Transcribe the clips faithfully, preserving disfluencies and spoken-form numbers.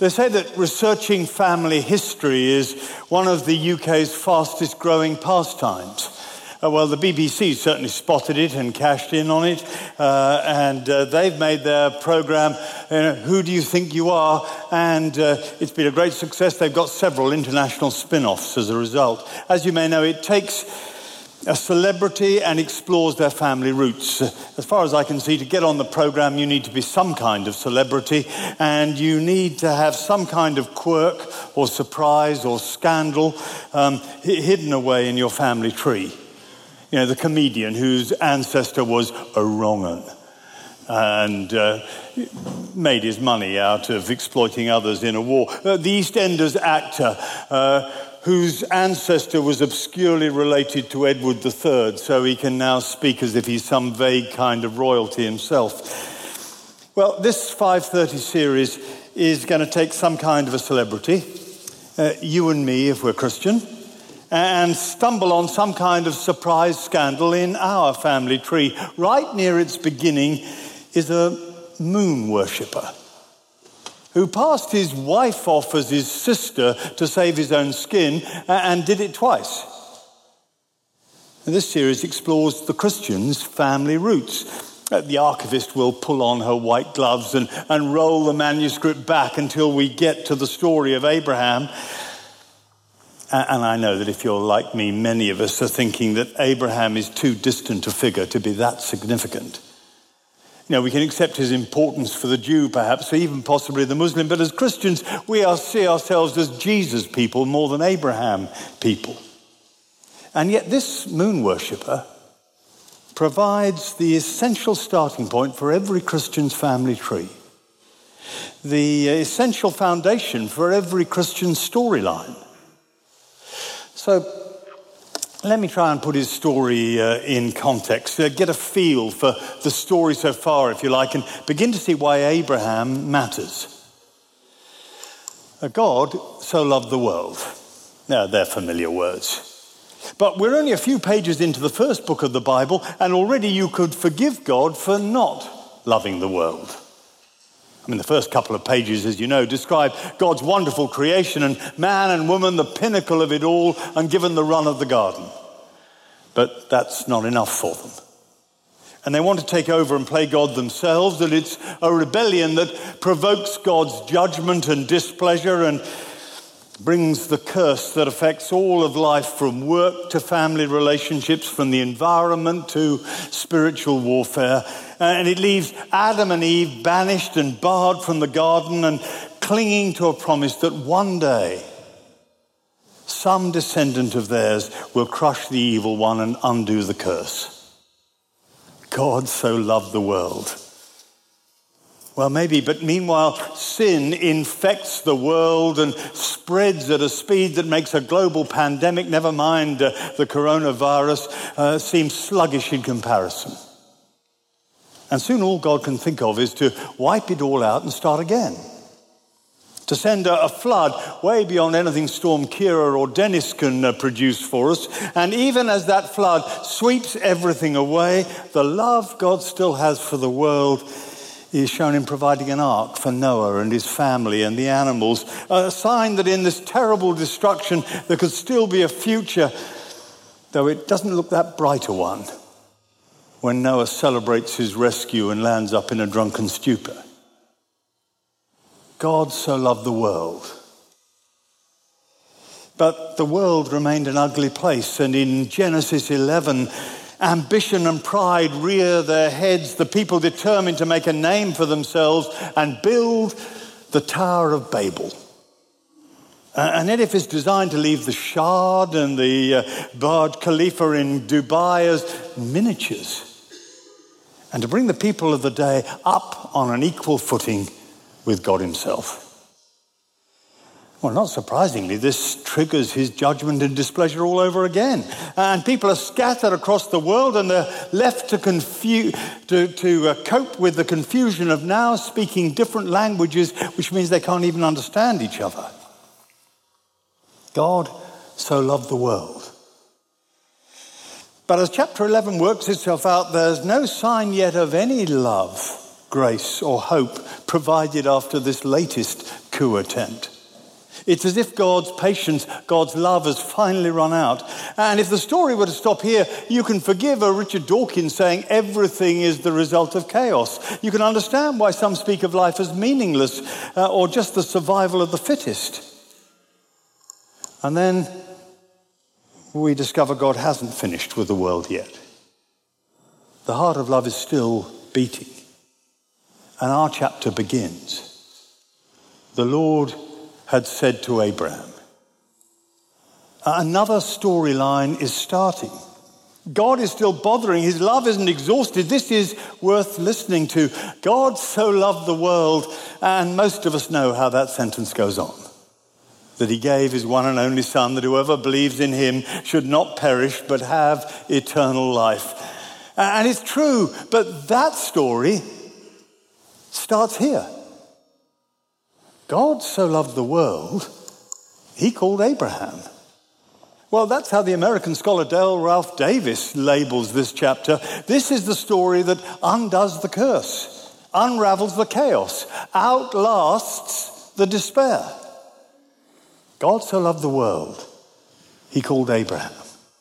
They say that researching family history is one of the U K's fastest growing pastimes. Uh, well, the B B C certainly spotted it and cashed in on it, uh, and uh, they've made their programme, uh, Who Do You Think You Are? And uh, it's been a great success. They've got several international spin-offs as a result. As you may know, it takes a celebrity and explores their family roots. As far as I can see, to get on the programme, you need to be some kind of celebrity, and you need to have some kind of quirk or surprise or scandal um, hidden away in your family tree. You know, the comedian whose ancestor was a wrong 'un and uh, made his money out of exploiting others in a war. Uh, the EastEnders actor uh, whose ancestor was obscurely related to Edward the Third, so he can now speak as if he's some vague kind of royalty himself. Well, this five thirty series is going to take some kind of a celebrity, uh, you and me if we're Christian, and stumble on some kind of surprise scandal in our family tree. Right near its beginning is a moon worshipper who passed his wife off as his sister to save his own skin, and did it twice. And this series explores the Christian's family roots. The archivist will pull on her white gloves and, and roll the manuscript back until we get to the story of Abraham. And I know that if you're like me, many of us are thinking that Abraham is too distant a figure to be that significant. You know, we can accept his importance for the Jew, perhaps, or even possibly the Muslim, but as Christians, we are, see ourselves as Jesus people more than Abraham people. And yet this moon worshipper provides the essential starting point for every Christian's family tree, the essential foundation for every Christian storyline. So let me try and put his story uh, in context, uh, get a feel for the story so far, if you like, and begin to see why Abraham matters. Uh, God so loved the world. Now, they're familiar words. But we're only a few pages into the first book of the Bible, and already you could forgive God for not loving the world. I mean, the first couple of pages, as you know, describe God's wonderful creation and man and woman, the pinnacle of it all, and given the run of the garden. But that's not enough for them. And they want to take over and play God themselves, that it's a rebellion that provokes God's judgment and displeasure and brings the curse that affects all of life, from work to family relationships, from the environment to spiritual warfare. And it leaves Adam and Eve banished and barred from the garden and clinging to a promise that one day some descendant of theirs will crush the evil one and undo the curse. God so loved the world. Well, maybe, but meanwhile, sin infects the world and spreads at a speed that makes a global pandemic, never mind uh, the coronavirus, uh, seem sluggish in comparison. And soon all God can think of is to wipe it all out and start again. To send a, a flood way beyond anything Storm Kira or Dennis can uh, produce for us. And even as that flood sweeps everything away, the love God still has for the world is shown in providing an ark for Noah and his family and the animals, a sign that in this terrible destruction there could still be a future, though it doesn't look that bright a one when Noah celebrates his rescue and lands up in a drunken stupor. God so loved the world. But the world remained an ugly place, and in Genesis eleven, ambition and pride rear their heads, the people determined to make a name for themselves and build the Tower of Babel. An edifice designed to leave the Shard and the uh, Burj Khalifa in Dubai as miniatures, and to bring the people of the day up on an equal footing with God himself. Well, not surprisingly, this triggers his judgment and displeasure all over again. And people are scattered across the world, and they're left to confuse, to, to uh, cope with the confusion of now speaking different languages, which means they can't even understand each other. God so loved the world. But as chapter eleven works itself out, there's no sign yet of any love, grace, or hope provided after this latest coup attempt. It's as if God's patience, God's love has finally run out. And if the story were to stop here, you can forgive a Richard Dawkins saying everything is the result of chaos. You can understand why some speak of life as meaningless uh, or just the survival of the fittest. And then we discover God hasn't finished with the world yet. The heart of love is still beating. And our chapter begins. The Lord had said to Abraham. Another storyline is starting. God is still bothering. His love isn't exhausted. This is worth listening to. God so loved the world, and most of us know how that sentence goes on. That he gave his one and only Son, that whoever believes in him should not perish but have eternal life. And it's true, but that story starts here. God so loved the world, he called Abraham. Well, that's how the American scholar Dale Ralph Davis labels this chapter. This is the story that undoes the curse, unravels the chaos, outlasts the despair. God so loved the world, he called Abraham.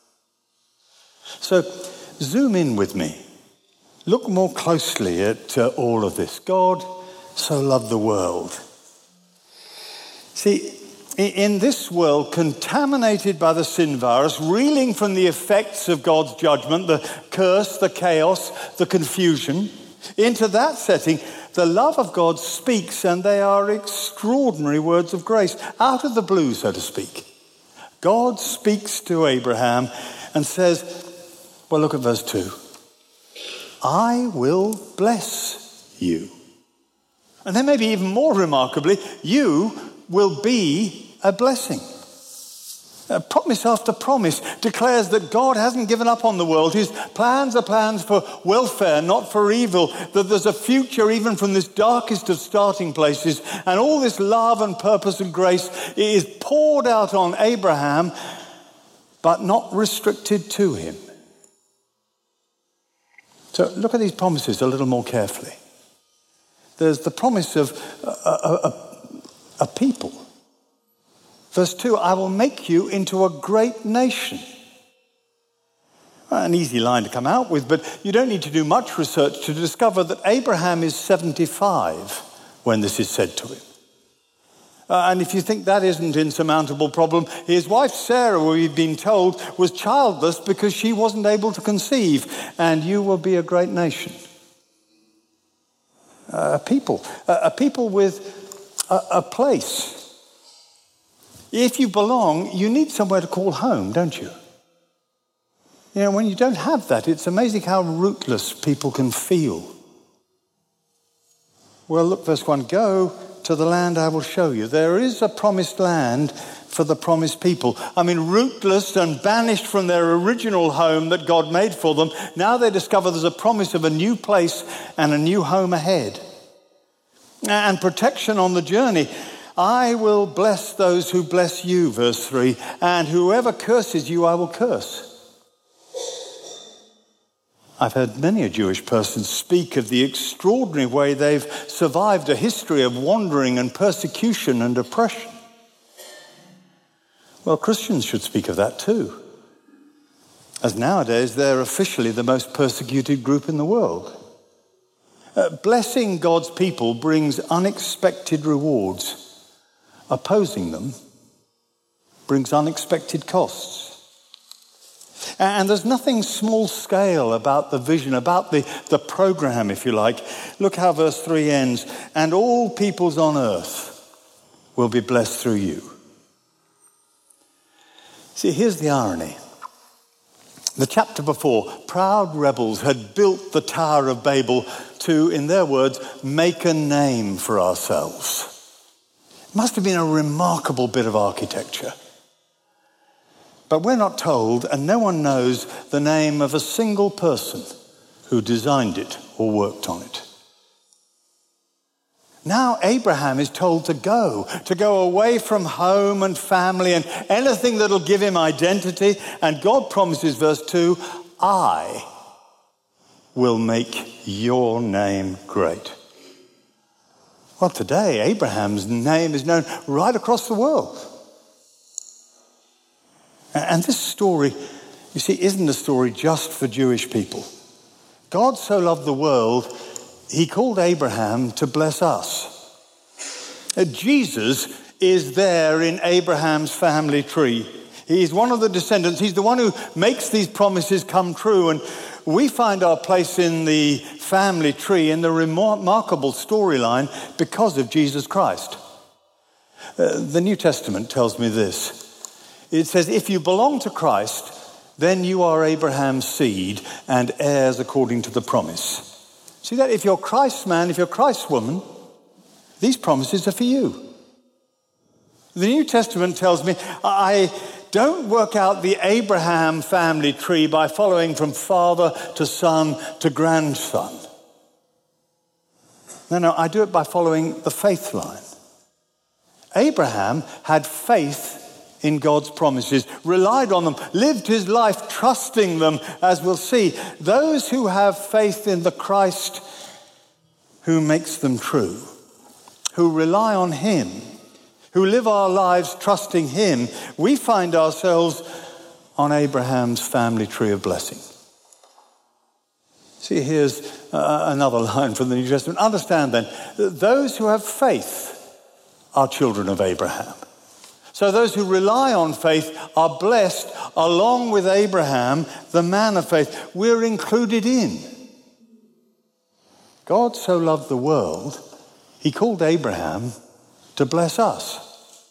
So, zoom in with me. Look more closely at uh, all of this. God so loved the world. See, in this world contaminated by the sin virus, reeling from the effects of God's judgment, the curse, the chaos, the confusion, into that setting, the love of God speaks, and they are extraordinary words of grace, out of the blue, so to speak. God speaks to Abraham and says, well, look at verse two. I will bless you. And then maybe even more remarkably, you will be a blessing. Uh, promise after promise declares that God hasn't given up on the world. His plans are plans for welfare, not for evil. That there's a future even from this darkest of starting places. And all this love and purpose and grace is poured out on Abraham, but not restricted to him. So look at these promises a little more carefully. There's the promise of a, a, a, a people. Verse two, I will make you into a great nation. Well, an easy line to come out with, but you don't need to do much research to discover that Abraham is seventy-five when this is said to him. Uh, and if you think that isn't an insurmountable problem, his wife Sarah, we've been told, was childless because she wasn't able to conceive. And you will be a great nation. Uh, a people. Uh, a people with a, a place. If you belong, you need somewhere to call home, don't you? You know, when you don't have that, it's amazing how rootless people can feel. Well, look, verse one, go to the land I will show you. There is a promised land for the promised people. I mean, rootless and banished from their original home that God made for them, now they discover there's a promise of a new place and a new home ahead. And protection on the journey. I will bless those who bless you, verse three, and whoever curses you, I will curse. I've heard many a Jewish person speak of the extraordinary way they've survived a history of wandering and persecution and oppression. Well, Christians should speak of that too, as nowadays they're officially the most persecuted group in the world. Uh, blessing God's people brings unexpected rewards. Opposing them brings unexpected costs. And there's nothing small scale about the vision, about the, the program, if you like. Look how verse three ends. And all peoples on earth will be blessed through you. See, here's the irony. The chapter before, proud rebels had built the Tower of Babel to, in their words, make a name for ourselves. It must have been a remarkable bit of architecture. But we're not told, and no one knows the name of a single person who designed it or worked on it. Now Abraham is told to go, to go away from home and family and anything that'll give him identity. And God promises, verse two, I will make your name great. Well, today, Abraham's name is known right across the world. And this story, you see, isn't a story just for Jewish people. God so loved the world, he called Abraham to bless us. Jesus is there in Abraham's family tree. He's one of the descendants. He's the one who makes these promises come true. And we find our place in the family tree, in the remarkable storyline, because of Jesus Christ. Uh, the New Testament tells me this. It says, if you belong to Christ, then you are Abraham's seed and heirs according to the promise. See that? If you're Christ's man, if you're Christ's woman, these promises are for you. The New Testament tells me I don't work out the Abraham family tree by following from father to son to grandson. No, no, I do it by following the faith line. Abraham had faith in God's promises, relied on them, lived his life trusting them, as we'll see. Those who have faith in the Christ who makes them true, who rely on him, who live our lives trusting him, we find ourselves on Abraham's family tree of blessing. See, here's uh, another line from the New Testament. Understand then, those who have faith are children of Abraham. So those who rely on faith are blessed along with Abraham, the man of faith. We're included in. God so loved the world, he called Abraham to bless us.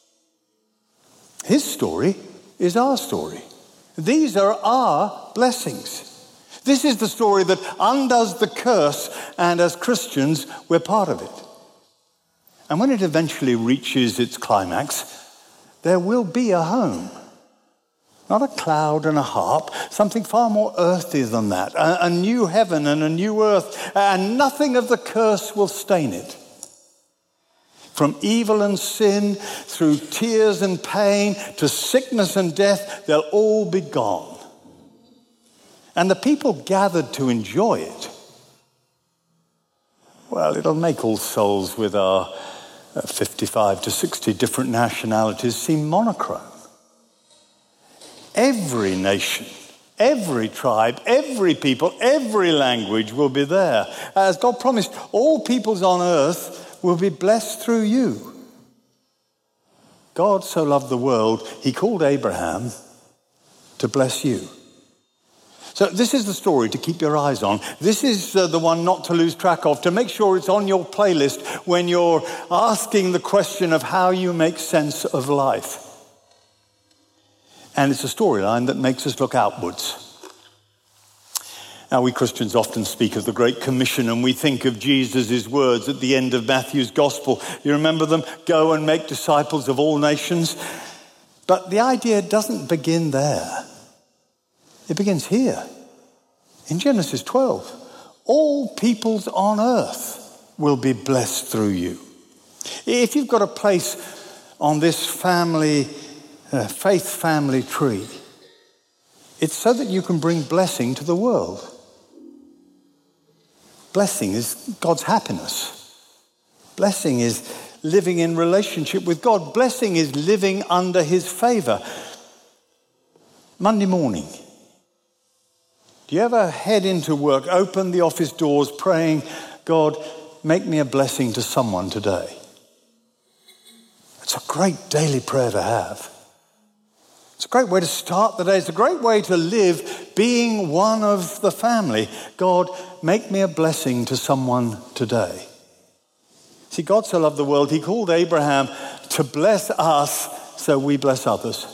His story is our story. These are our blessings. This is the story that undoes the curse, and as Christians, we're part of it. And when it eventually reaches its climax, there will be a home. Not a cloud and a harp, something far more earthy than that. A, a new heaven and a new earth, and nothing of the curse will stain it. From evil and sin, through tears and pain, to sickness and death, they'll all be gone. And the people gathered to enjoy it, well, it'll make all souls with our fifty-five to sixty different nationalities seem monochrome. Every nation, every tribe, every people, every language will be there. As God promised, all peoples on earth will be blessed through you. God so loved the world, he called Abraham to bless you. So this is the story to keep your eyes on. This is uh, the one not to lose track of, to make sure it's on your playlist when you're asking the question of how you make sense of life. And it's a storyline that makes us look outwards. Now, we Christians often speak of the Great Commission, and we think of Jesus' words at the end of Matthew's Gospel. You remember them? Go and make disciples of all nations. But the idea doesn't begin there. It begins here, in Genesis twelve. All peoples on earth will be blessed through you. If you've got a place on this family, uh, faith family tree, it's so that you can bring blessing to the world. Blessing is God's happiness. Blessing is living in relationship with God. Blessing is living under his favor. Monday morning, do you ever head into work, open the office doors, praying, God, make me a blessing to someone today? It's a great daily prayer to have. It's a great way to start the day. It's a great way to live, being one of the family. God, make me a blessing to someone today. See, God so loved the world, he called Abraham to bless us so we bless others.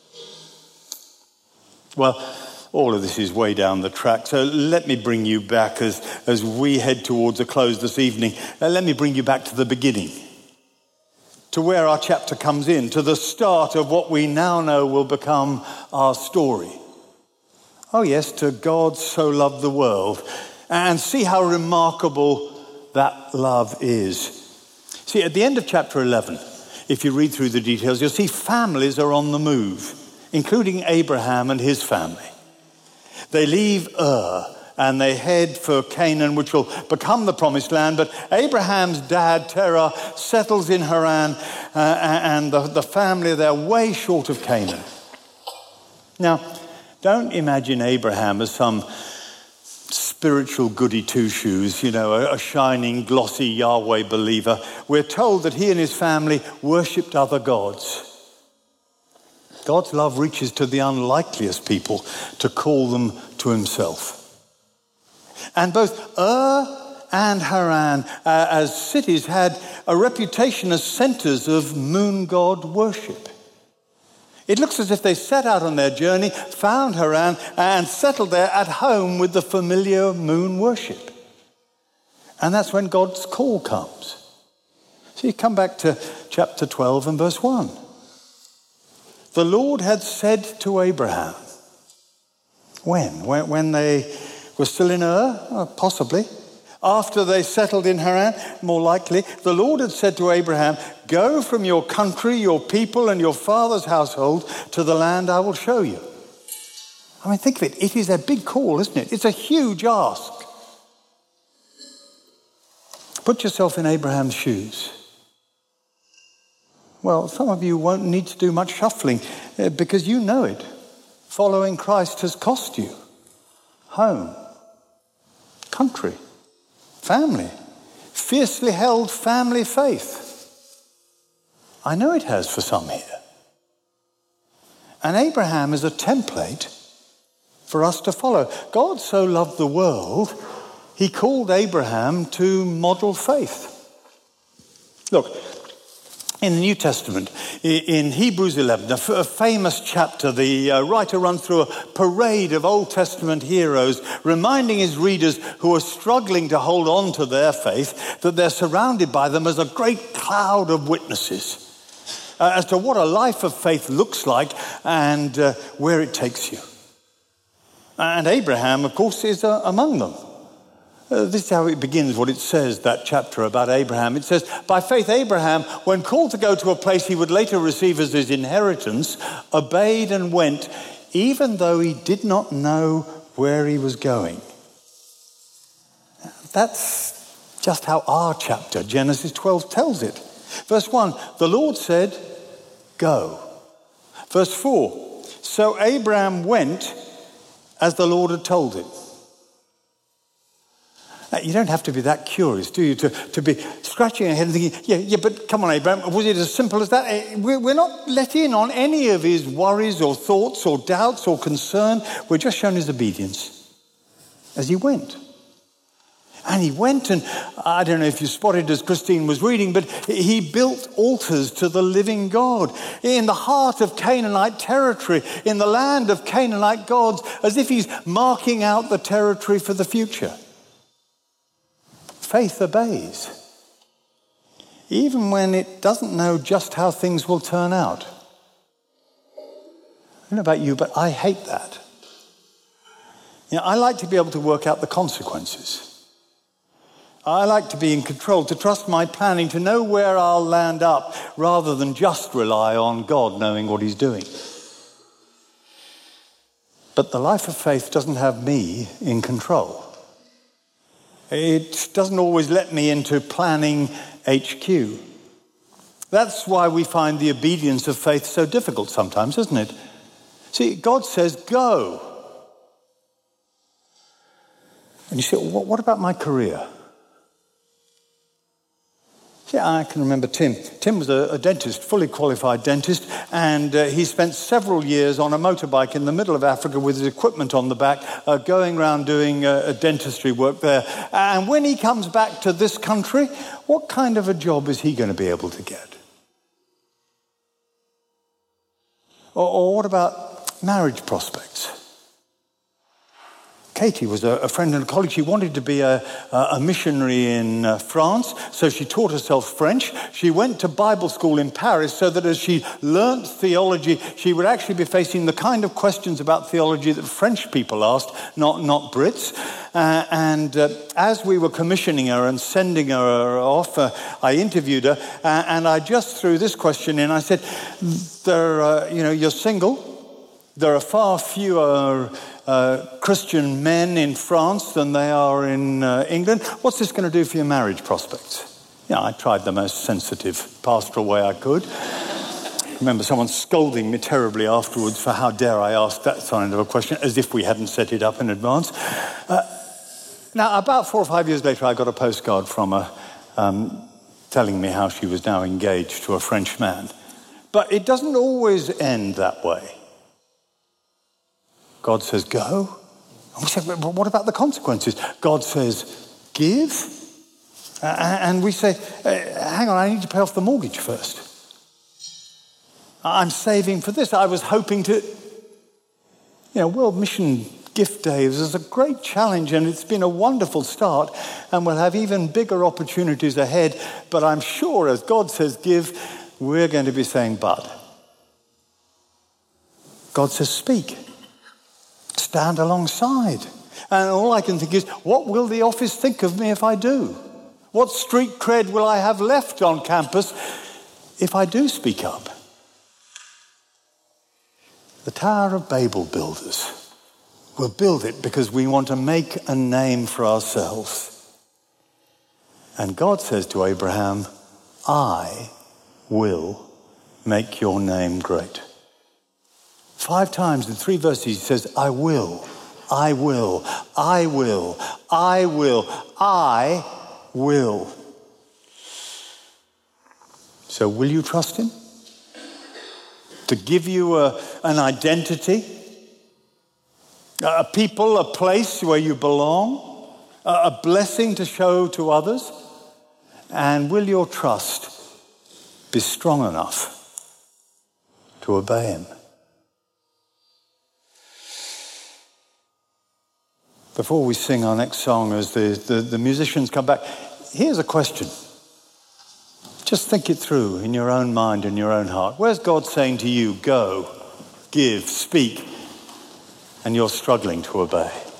Well, all of this is way down the track, so let me bring you back as, as we head towards a close this evening. Uh, let me bring you back to the beginning, to where our chapter comes in, to the start of what we now know will become our story. Oh yes, to God so loved the world, and see how remarkable that love is. See, at the end of chapter eleven, if you read through the details, you'll see families are on the move, including Abraham and his family. They leave Ur and they head for Canaan, which will become the promised land. But Abraham's dad, Terah, settles in Haran, uh, and the, the family, they're way short of Canaan. Now, don't imagine Abraham as some spiritual goody two-shoes, you know, a, a shining, glossy Yahweh believer. We're told that he and his family worshipped other gods. God's love reaches to the unlikeliest people to call them to himself. And both Ur and Haran, uh, as cities, had a reputation as centers of moon god worship. It looks as if they set out on their journey, found Haran, and settled there at home with the familiar moon worship. And that's when God's call comes. So you come back to chapter twelve and verse one. The Lord had said to Abraham, when? When, when they were still in Ur? Oh, possibly. After they settled in Haran? More likely. The Lord had said to Abraham, go from your country, your people, and your father's household to the land I will show you. I mean, think of it. It is a big call, isn't it? It's a huge ask. Put yourself in Abraham's shoes. Well, some of you won't need to do much shuffling uh, because you know it. Following Christ has cost you home, country, family, fiercely held family faith. I know it has for some here. And Abraham is a template for us to follow. God so loved the world, he called Abraham to model faith. Look, in the New Testament, in Hebrews eleven, a famous chapter, the writer runs through a parade of Old Testament heroes, reminding his readers who are struggling to hold on to their faith that they're surrounded by them as a great cloud of witnesses uh, as to what a life of faith looks like and uh, where it takes you. And Abraham, of course, is uh, among them. Uh, this is how it begins, what it says, that chapter about Abraham. It says, by faith Abraham, when called to go to a place he would later receive as his inheritance, obeyed and went, even though he did not know where he was going. That's just how our chapter, Genesis twelve, tells it. Verse one, the Lord said, go. Verse four, so Abraham went as the Lord had told him. You don't have to be that curious, do you, to, to be scratching your head and thinking, yeah, yeah, but come on, Abraham, was it as simple as that? We're not let in on any of his worries or thoughts or doubts or concern. We're just shown his obedience as he went. And he went and, I don't know if you spotted as Christine was reading, but he built altars to the living God in the heart of Canaanite territory, in the land of Canaanite gods, as if he's marking out the territory for the future. Faith obeys, even when it doesn't know just how things will turn out. I don't know about you, but I hate that. You know, I like to be able to work out the consequences. I like to be in control, to trust my planning, to know where I'll land up, rather than just rely on God knowing what he's doing. But the life of faith doesn't have me in control. It doesn't always let me into planning H Q. That's why we find the obedience of faith so difficult sometimes, isn't it? See, God says, go. And you say, well, what about my career? See, I can remember Tim. Tim was a, a dentist, fully qualified dentist, and uh, he spent several years on a motorbike in the middle of Africa with his equipment on the back, uh, going around doing uh, dentistry work there. And when he comes back to this country, what kind of a job is he going to be able to get? Or, or what about marriage prospects? Katie was a, a friend and a colleague. She wanted to be a, a missionary in uh, France, so she taught herself French. She went to Bible school in Paris so that as she learnt theology, she would actually be facing the kind of questions about theology that French people asked, not, not Brits. Uh, and uh, as we were commissioning her and sending her off, uh, I interviewed her, uh, and I just threw this question in. I said, there, uh, you know, you're single, There are far fewer uh, Christian men in France than they are in uh, England. What's this going to do for your marriage prospects? Yeah, I tried the most sensitive pastoral way I could. I remember someone scolding me terribly afterwards for how dare I ask that kind of a question, as if we hadn't set it up in advance. Uh, now, about four or five years later, I got a postcard from her um, telling me how she was now engaged to a French man. But it doesn't always end that way. God says, go. And we say, but what about the consequences? God says, give. Uh, and we say, uh, hang on, I need to pay off the mortgage first. I'm saving for this. I was hoping to, you know, World Mission Gift Days is a great challenge, and it's been a wonderful start, and we'll have even bigger opportunities ahead. But I'm sure as God says give, we're going to be saying but. God says speak. Stand alongside. And all I can think is, what will the office think of me if I do? What street cred will I have left on campus if I do speak up? The Tower of Babel builders will build it because we want to make a name for ourselves. And God says to Abraham, I will make your name great. Five times in three verses he says, I will, I will, I will, I will, I will. So will you trust him? To give you a, an identity, a people, a place where you belong, a blessing to show to others? And will your trust be strong enough to obey him? Before we sing our next song, as the, the, the musicians come back, here's a question. Just think it through in your own mind and your own heart. Where's God saying to you, go, give, speak, and you're struggling to obey?